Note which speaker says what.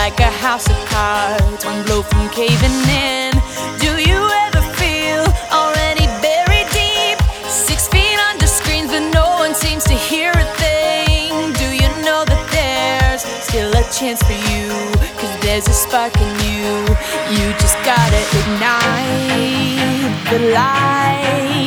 Speaker 1: like a house of cards, one blow from caving in. Do you ever feel already buried deep, 6 feet under screens, but no one seems to hear a thing? Do you know that there's still a chance for you? 'Cause there's a spark in you. You just gotta ignite the light.